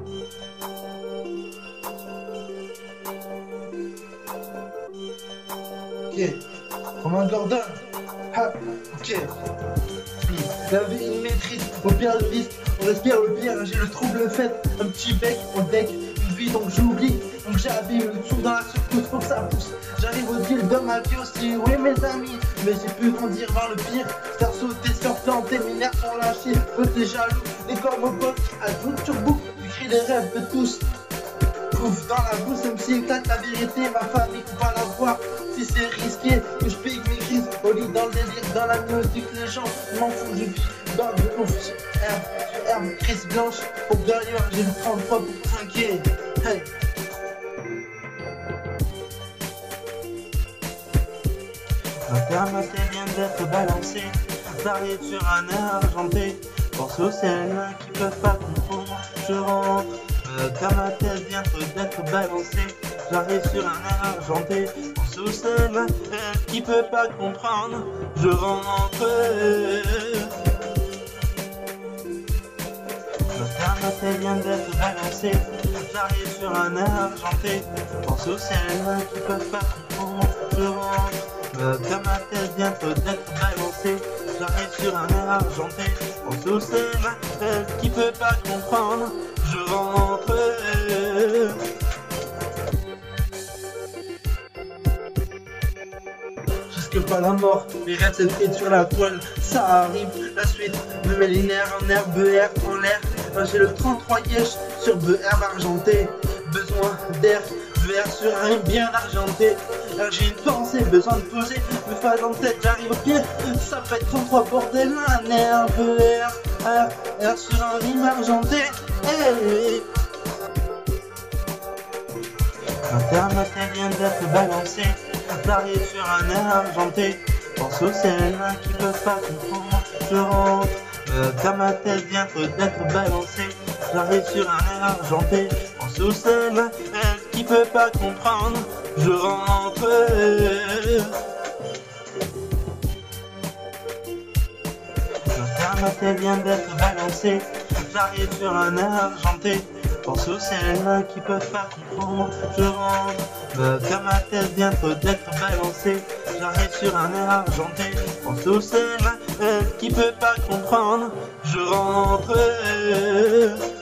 Ok, Romain Gordon. Ah, ok. La vie, une maîtrise, au pire le vice, on respire le pire, j'ai le trouble fait, un petit bec, on deck, une vie donc j'oublie, donc j'abîme le tout dans la secousse, faut que ça pousse, j'arrive au deal de ma vie aussi, oui mes amis, mais j'ai pu grandir vers le pire, faire sauter, se faire planter, mes nerfs sont lâchés, côté jaloux, les corps au potes, ajoute sur boucle, j'écris les rêves de tous. Ouf, dans la bouche, même si éclate la vérité, ma famille peut pas la voir. Si c'est risqué, que je pique mes crises, au lit dans le délire, dans la musique, les gens m'en foutent, je vis dans le ouf, herbe, crise blanche, au derrière, j'ai le 33 pour trinquer. Hey. Ma thermostat vient d'être balancée, varié sur un air argenté. Pense aux scènes qui peuvent pas comprendre, je rentre. Ma tête vient d'être balancée, j'arrive sur un air argenté. Pense aux scènes qui peuvent pas comprendre, je rentre. Ma tête vient d'être balancée, j'arrive sur un air argenté. Pense aux scènes qui peuvent pas comprendre, je rentre. Ma tête vient d'être balancée, j'arrive sur un air argenté. Pense aux scènes qui peut pas comprendre, je rentre. Jusque pas la mort, mes rêves s'écrivent sur la toile, ça arrive, la suite me met les nerfs en air, BR en l'air. J'ai le 33 yesh sur BR argenté, besoin d'air, BR sur un bien argenté. J'ai une pensée, besoin de poser, me phase en tête, j'arrive au pied, ça fait 33 bordel, un air, BR, R sur un rime argenté. Hey. Ma thermostat vient d'être balancée, j'arrive sur un air argenté. Pense aux scènes qui peuvent pas comprendre, je rentre. Ma tête vient d'être balancée, j'arrive sur un air argenté. Pense aux scènes qui peuvent pas comprendre, je rentre. Ma tête vient d'être balancée, j'arrive sur un air argenté. Pense aux scènes qui peuvent pas comprendre, je rentre. Ma tête vient d'être balancée, j'arrive sur un air argenté. Pense aux scènes qui peuvent pas comprendre, je rentre.